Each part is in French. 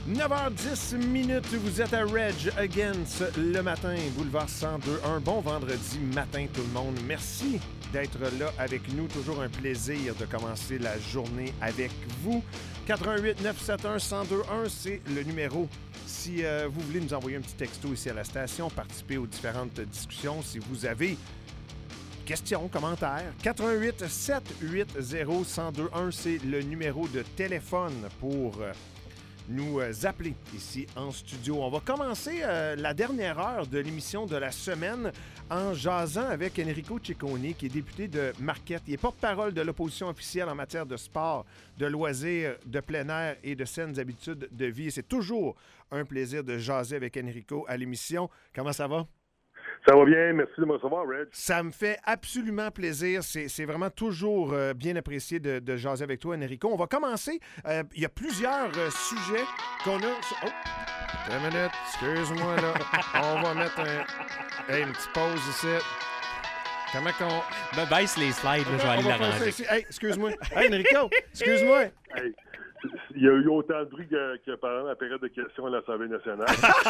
9h10, vous êtes à Reg Against le matin, boulevard 102. Un bon vendredi matin tout le monde. Merci d'être là avec nous. Toujours un plaisir de commencer la journée avec vous. 88 971 1021, c'est le numéro. Si vous voulez nous envoyer un petit texto ici à la station, participer aux différentes discussions, si vous avez questions, commentaires, 88 780 1021, c'est le numéro de téléphone pour nous appeler ici en studio. On va commencer la dernière heure de l'émission de la semaine en jasant avec Enrico Ciccone, qui est député de Marquette. Il est porte-parole de l'opposition officielle en matière de sport, de loisirs, de plein air et de saines habitudes de vie. Et c'est toujours un plaisir de jaser avec Enrico à l'émission. Comment ça va? Ça va bien, merci de me recevoir, Reg. Ça me fait absolument plaisir. C'est vraiment toujours bien apprécié de jaser avec toi, Enrico. On va commencer. Il y a plusieurs sujets qu'on a... Oh! Une minute, excuse-moi, là. On va mettre une petite pause ici. Comment qu'on... Ben, baisse les slides, là, je vais aller l'arranger. Hey, excuse-moi. Hey, Enrico, excuse-moi. Hey. Il y a eu autant de bruit que pendant la période de questions à l'Assemblée nationale.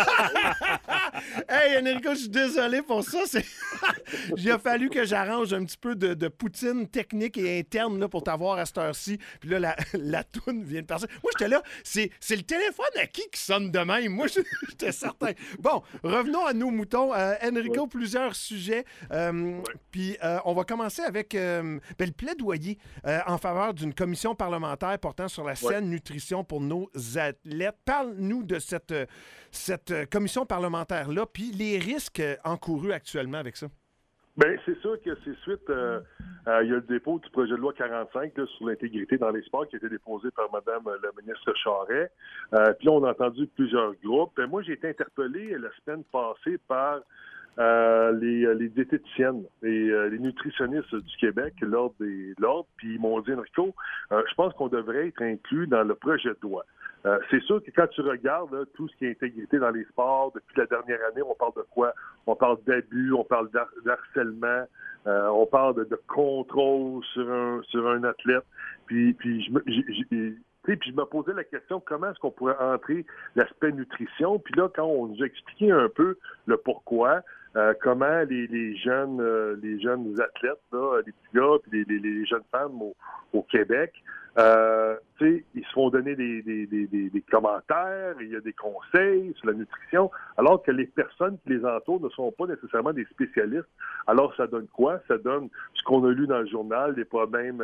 Hey, Enrico, je suis désolé pour ça. Il a fallu que j'arrange un petit peu de poutine technique et interne là, pour t'avoir à cette heure-ci. Puis là, la toune vient de passer. Moi, j'étais là, c'est le téléphone à qui sonne de même? Moi, j'étais certain. Bon, revenons à nos moutons. Enrico, plusieurs sujets. Puis on va commencer avec le plaidoyer en faveur d'une commission parlementaire portant sur la saine nutrition pour nos athlètes. Parle-nous de cette commission parlementaire-là, puis les risques encourus actuellement avec ça. Bien, c'est sûr que c'est suite, il y a le dépôt du projet de loi 45 là, sur l'intégrité dans les sports qui a été déposé par Mme la ministre Charest. Puis là, on a entendu plusieurs groupes. Moi, j'ai été interpellé la semaine passée par les diététiciennes et les nutritionnistes du Québec, l'ordre, puis ils m'ont dit, Enrico, je pense qu'on devrait être inclus dans le projet de loi. C'est sûr que quand tu regardes là, tout ce qui est intégrité dans les sports, depuis la dernière année, on parle de quoi? On parle d'abus, on parle d'harcèlement, on parle de contrôle sur un athlète. Puis je me posais la question, comment est-ce qu'on pourrait entrer l'aspect nutrition? Puis là, quand on nous a expliqué un peu le pourquoi, comment les jeunes athlètes, là, les petits gars, puis les jeunes femmes au Québec, ils se font donner des commentaires, il y a des conseils sur la nutrition, alors que les personnes qui les entourent ne sont pas nécessairement des spécialistes. Alors, ça donne quoi? Ça donne ce qu'on a lu dans le journal, des problèmes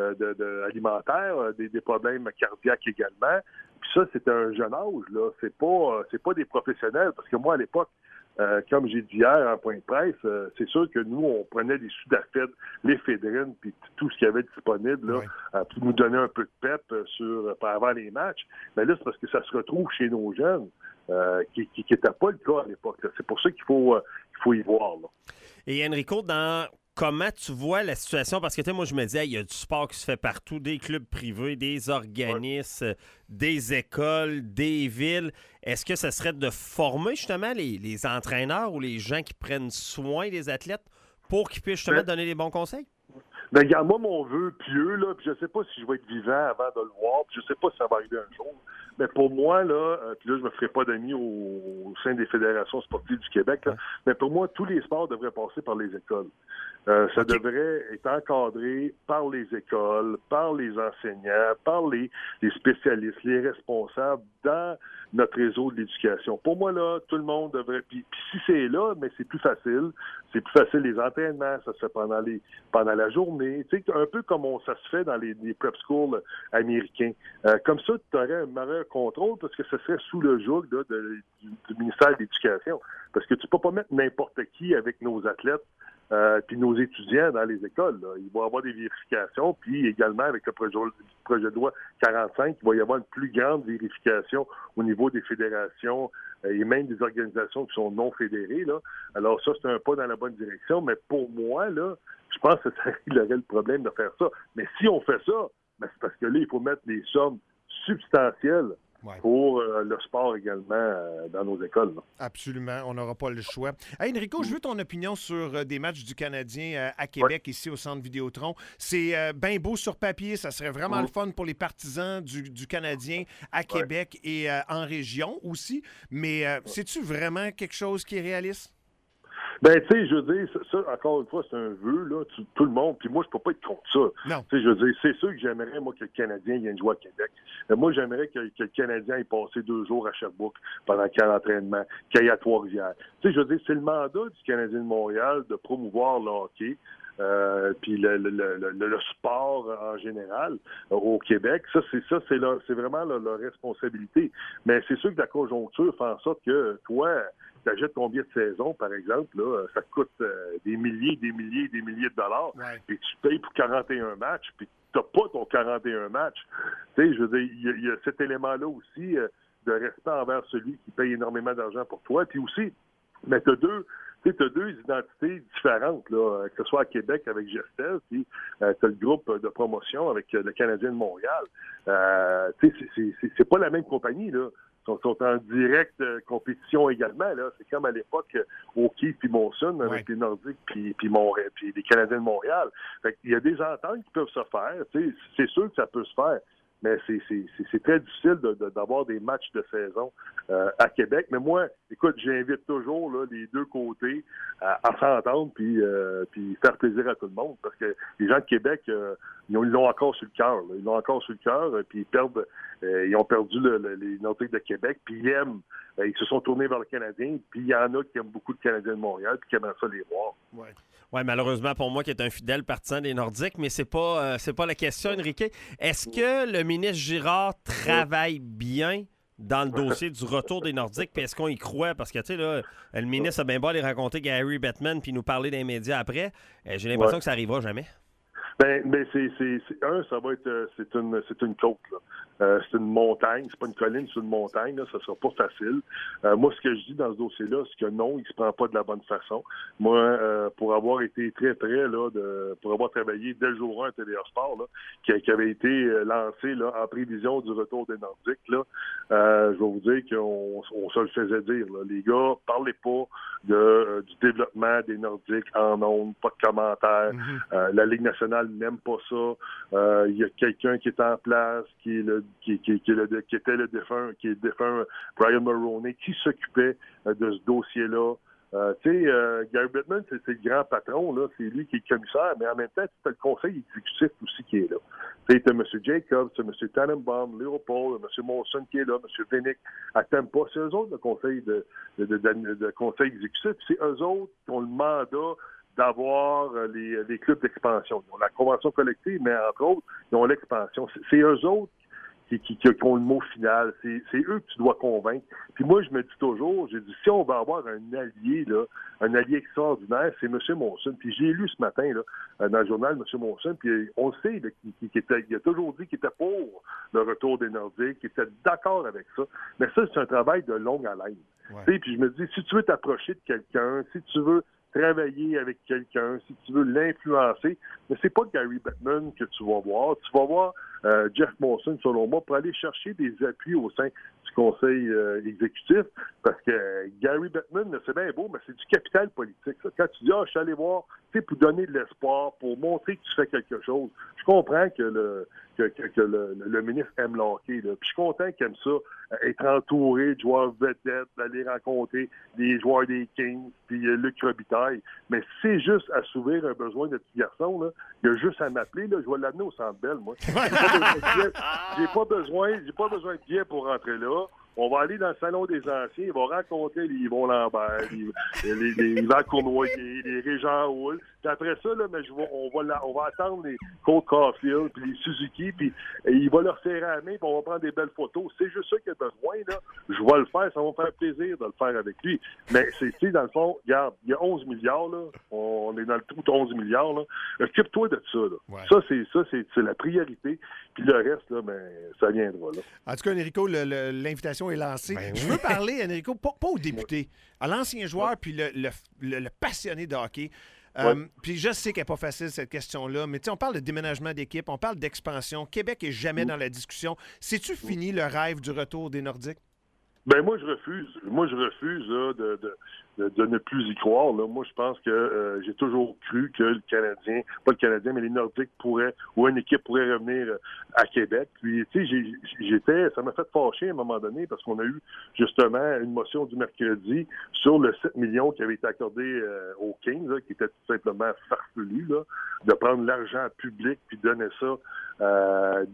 alimentaires, des problèmes cardiaques également. Puis ça, c'est un jeune âge, là. C'est pas des professionnels, parce que moi, à l'époque, comme j'ai dit hier en point de presse, c'est sûr que nous, on prenait des Sudafed, l'éphédrine, puis tout ce qu'il y avait disponible là, pour nous donner un peu de pep avant les matchs. Mais là, c'est parce que ça se retrouve chez nos jeunes, qui n'était pas le cas à l'époque. Là. C'est pour ça qu'il faut y voir. Là. Et Enrico, comment tu vois la situation? Parce que moi, je me disais, il y a du sport qui se fait partout, des clubs privés, des organismes, des écoles, des villes. Est-ce que ça serait de former justement les entraîneurs ou les gens qui prennent soin des athlètes pour qu'ils puissent justement donner les bons conseils? Ben, regarde, moi, mon vœu pieux, là, puis je sais pas si je vais être vivant avant de le voir, puis je sais pas si ça va arriver un jour. Mais pour moi, là, puis là, je me ferai pas d'amis au sein des fédérations sportives du Québec, là, mais pour moi, tous les sports devraient passer par les écoles. Ça devrait être encadré par les écoles, par les enseignants, par les spécialistes, les responsables dans notre réseau de l'éducation. Pour moi, là, tout le monde devrait... Puis si c'est là, mais c'est plus facile. C'est plus facile les entraînements, ça se fait pendant la journée. Tu sais, un peu comme ça se fait dans les prep schools américains. Comme ça, tu aurais un meilleur contrôle parce que ce serait sous le joug là, du ministère de l'Éducation. Parce que tu peux pas mettre n'importe qui avec nos athlètes puis nos étudiants dans les écoles. Là. Il va y avoir des vérifications, puis également avec le projet de loi 45, il va y avoir une plus grande vérification au niveau des fédérations et même des organisations qui sont non fédérées. Là. Alors ça, c'est un pas dans la bonne direction, mais pour moi, là, je pense que ça réglerait le problème de faire ça. Mais si on fait ça, ben c'est parce que là, il faut mettre des sommes substantielles pour le sport également dans nos écoles. Là. Absolument, on n'aura pas le choix. Hey, Enrico, je veux ton opinion sur des matchs du Canadien à Québec, ici au Centre Vidéotron. C'est bien beau sur papier, ça serait vraiment le fun pour les partisans du Canadien à Québec et en région aussi, mais c'est-tu vraiment quelque chose qui est réaliste? Ben, tu sais, je veux dire, ça, encore une fois, c'est un vœu, là, tout le monde, puis moi, je peux pas être contre ça. Non. Tu sais, je veux dire, c'est sûr que j'aimerais, moi, que le Canadien vienne jouer à Québec. Mais moi, j'aimerais que le Canadien ait passé 2 jours à Sherbrooke pendant qu'il y a l'entraînement, qu'il y ait à Trois-Rivières. Tu sais, je veux dire, c'est le mandat du Canadien de Montréal de promouvoir le hockey, puis le sport en général au Québec. C'est vraiment leur responsabilité. Mais c'est sûr que la conjoncture fait en sorte que toi, tu achètes combien de saisons, par exemple, là, ça te coûte des milliers de dollars, puis tu payes pour 41 matchs, puis tu n'as pas ton 41 matchs. Tu sais, je veux dire, il y a cet élément-là aussi de respect envers celui qui paye énormément d'argent pour toi. Puis aussi, mais tu as deux identités différentes, là, que ce soit à Québec avec Gestel, puis tu as le groupe de promotion avec le Canadien de Montréal. Tu sais, c'est pas la même compagnie, là. Ils sont en directe compétition également. Là. C'est comme à l'époque O'Keefe puis Molson avec les Nordiques puis les Canadiens de Montréal. Fait qu'il y a des ententes qui peuvent se faire. Tu sais, c'est sûr que ça peut se faire. Mais c'est très difficile d'avoir des matchs de saison à Québec. Mais moi, écoute, j'invite toujours là, les deux côtés à s'entendre puis faire plaisir à tout le monde. Parce que les gens de Québec, ils l'ont encore sur le cœur. Ils l'ont encore sur le cœur, puis ils ont perdu les Nordiques de Québec, puis ils aiment. Ils se sont tournés vers le Canadien, puis il y en a qui aiment beaucoup le Canadien de Montréal, puis qui aiment ça les voir. Oui, malheureusement pour moi qui est un fidèle partisan des Nordiques, mais c'est pas la question, Enrique. Est-ce que le ministre Girard travaille bien dans le dossier du retour des Nordiques, puis est-ce qu'on y croit? Parce que, tu sais, là, le ministre a bien beau aller rencontrer Gary Bettman puis nous parler des médias après. J'ai l'impression que ça n'arrivera jamais. Ben ça va être, c'est une côte, là. C'est une montagne, c'est pas une colline, c'est une montagne, là, ça sera pas facile. Moi, ce que je dis dans ce dossier-là, c'est que non, il se prend pas de la bonne façon. Moi, pour avoir été très près, là, pour avoir travaillé dès le jour 1 à TVA Sport, là, qui avait été lancé, là, en prévision du retour des Nordiques, là, je vais vous dire qu'on se le faisait dire, là. Les gars, parlez pas du développement des Nordiques en ondes, pas de commentaires. La Ligue nationale n'aime pas ça. Il y a quelqu'un qui est en place, qui est le défunt Brian Mulroney, qui s'occupait de ce dossier-là. Gary Bettman, c'est le grand patron, là, c'est lui qui est le commissaire, mais en même temps, c'est le conseil exécutif aussi qui est là. Tu as M. Jacobs, M. Tannenbaum, Léopold, M. Molson qui est là, M. Vinnick à Tampa. C'est eux autres le conseil de conseil exécutif. C'est eux autres qui ont le mandat d'avoir les clubs d'expansion. Ils ont la convention collective, mais entre autres, ils ont l'expansion. C'est eux autres qui ont le mot final. C'est eux que tu dois convaincre. Puis moi, je me dis toujours, j'ai dit, si on va avoir un allié extraordinaire, c'est M. Molson. Puis j'ai lu ce matin là, dans le journal M. Molson, puis on le sait, il a toujours dit qu'il était pour le retour des Nordiques, qu'il était d'accord avec ça. Mais ça, c'est un travail de longue haleine. Puis je me dis, si tu veux t'approcher de quelqu'un, si tu veux travailler avec quelqu'un, si tu veux l'influencer, mais c'est pas Gary Bettman que tu vas voir. Tu vas voir Jeff Molson, selon moi, pour aller chercher des appuis au sein du conseil exécutif, parce que Gary Bettman, c'est bien beau, mais c'est du capital politique. Ça. Quand tu dis, je suis allé voir, tu sais, pour donner de l'espoir, pour montrer que tu fais quelque chose, je comprends que le ministre aime le hockey, là. Puis je suis content qu'il aime ça, être entouré de joueurs vedettes, d'aller rencontrer des joueurs des Kings, puis Luc Robitaille. Mais c'est juste assouvir un besoin de petit garçon, là. Il a juste à m'appeler, là, je vais l'amener au Centre Bell, moi. J'ai pas besoin de billets pour rentrer là. On va aller dans le salon des anciens, il va rencontrer les Yvon Lambert, les Yvan Cournoyer, les Régent Houle. Puis après ça, là, on va attendre les Cole Caulfield, puis les Suzuki, puis il va leur serrer la main, puis on va prendre des belles photos. C'est juste ça qu'il a besoin, là. Je vais le faire, ça va me faire plaisir de le faire avec lui. Mais c'est, dans le fond, regarde, il y a 11 milliards, là. On est dans le trou de 11 milliards, là. Occupe-toi de ça, là. Ouais. Ça, c'est la priorité. Puis le reste, là, ça viendra, là. En tout cas, Enrico, l'invitation est lancée. Je veux parler, Enrico, pas au député, à l'ancien joueur puis le passionné de hockey. Puis je sais qu'elle n'est pas facile, cette question-là, mais on parle de déménagement d'équipe, on parle d'expansion. Québec est jamais dans la discussion. C'est-tu fini le rêve du retour des Nordiques? Ben moi je refuse. Moi je refuse là, de ne plus y croire. Là. Moi je pense que j'ai toujours cru que le Canadien, pas le Canadien, mais les Nordiques pourraient ou une équipe pourrait revenir à Québec. Puis tu sais, ça m'a fait fâcher à un moment donné parce qu'on a eu justement une motion du mercredi sur le 7 millions qui avait été accordé aux Kings, là, qui était tout simplement farfelu, là, de prendre l'argent public puis donner ça à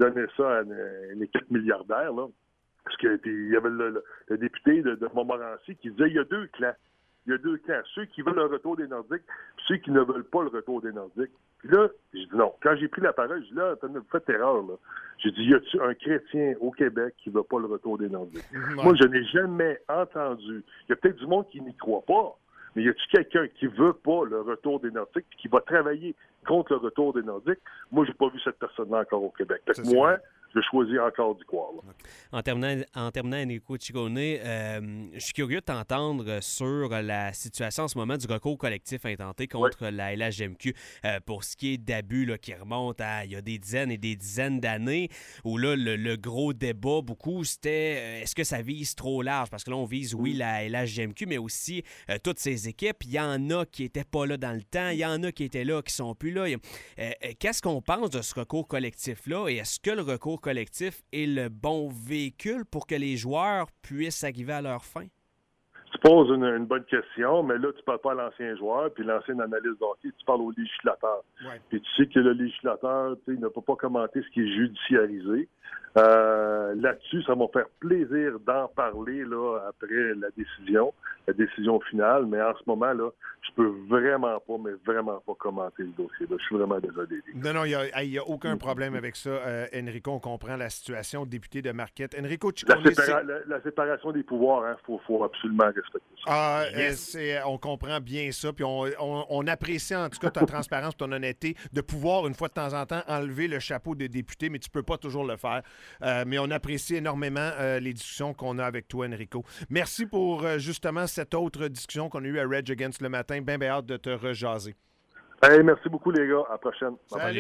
une équipe milliardaire, là. Parce qu'il y avait le député de Montmorency qui disait il y a deux clans. Il y a deux clans. Ceux qui veulent le retour des Nordiques puis ceux qui ne veulent pas le retour des Nordiques. Puis là, j'ai dit non. Quand j'ai pris la parole, j'ai dit là, vous faites erreur. Là. J'ai dit, y a-t-il un chrétien au Québec qui ne veut pas le retour des Nordiques? Ouais. Moi, je n'ai jamais entendu. Il y a peut-être du monde qui n'y croit pas. Mais y a-t-il quelqu'un qui veut pas le retour des Nordiques et qui va travailler contre le retour des Nordiques? Moi, j'ai pas vu cette personne-là encore au Québec. Fait que moi, je choisis encore d'y croire. Là. En terminant, Enrico Ciccone, je suis curieux de t'entendre sur la situation en ce moment du recours collectif intenté contre la LHMQ pour ce qui est d'abus là, qui remontent à il y a des dizaines et des dizaines d'années, où là, le gros débat, beaucoup, c'était est-ce que ça vise trop large? Parce que là, on vise, oui, la LHMQ, mais aussi toutes ces équipes. Il y en a qui n'étaient pas là dans le temps, il y en a qui étaient là, qui sont plus là. Qu'est-ce qu'on pense de ce recours collectif-là? Et est-ce que le recours collectif est le bon véhicule pour que les joueurs puissent arriver à leur fin? Tu poses une bonne question, mais là, tu ne parles pas à l'ancien joueur puis l'ancien analyste d'hockey, tu parles au législateur. Ouais. Puis tu sais que le législateur ne peut pas commenter ce qui est judiciarisé. Là-dessus, ça va me faire plaisir d'en parler là, après la décision finale, mais en ce moment, là, je peux vraiment pas commenter le dossier. Là. Je suis vraiment désolé. Non, il n'y a aucun problème avec ça, Enrico. On comprend la situation. Député de Marquette. Enrico Ciccone, la séparation des pouvoirs, faut absolument respecter ça. On comprend bien ça. Puis on apprécie en tout cas ta transparence, ton honnêteté, de pouvoir, une fois de temps en temps, enlever le chapeau de député, mais tu ne peux pas toujours le faire. Mais on apprécie énormément les discussions qu'on a avec toi, Enrico. Merci pour justement cette autre discussion qu'on a eue à Reg Against le matin. Bien hâte de te rejaser. Hey, merci beaucoup, les gars. À la prochaine.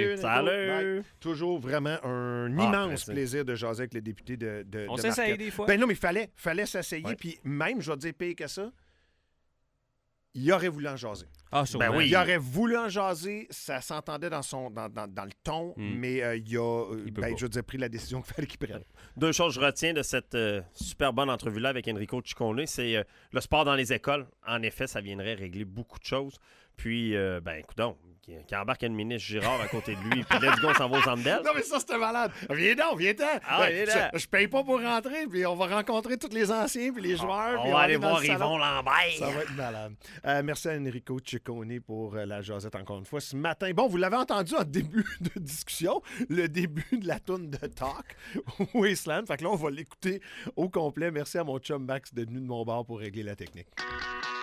Salut. Toujours vraiment un immense plaisir de jaser avec les députés de On s'essaye des fois. Ben non, mais fallait s'essayer. Puis même, je vais te dire pire que ça, il aurait voulu en jaser. Ah, ben oui. Il aurait voulu en jaser, ça s'entendait dans le ton, mais il a, je veux dire, pris la décision qu'il fallait qu'il prenne. Deux choses que je retiens de cette super bonne entrevue-là avec Enrico Ciccone, c'est le sport dans les écoles. En effet, ça viendrait régler beaucoup de choses. Puis, écoute, qui embarque une ministre Girard à côté de lui, puis let's go, on s'en va aux Andelles. Non, mais ça, c'était malade. Viens-ten. Je paye pas pour rentrer, puis on va rencontrer tous les anciens, puis les joueurs. On va aller voir Yvon Lambert. Ça va être malade. Merci à Enrico Ciccone pour la jasette encore une fois ce matin. Bon, vous l'avez entendu en début de discussion, le début de la toune de Talk, Wasteland. Fait que là, on va l'écouter au complet. Merci à mon chum Max d'être venu de mon bar pour régler la technique.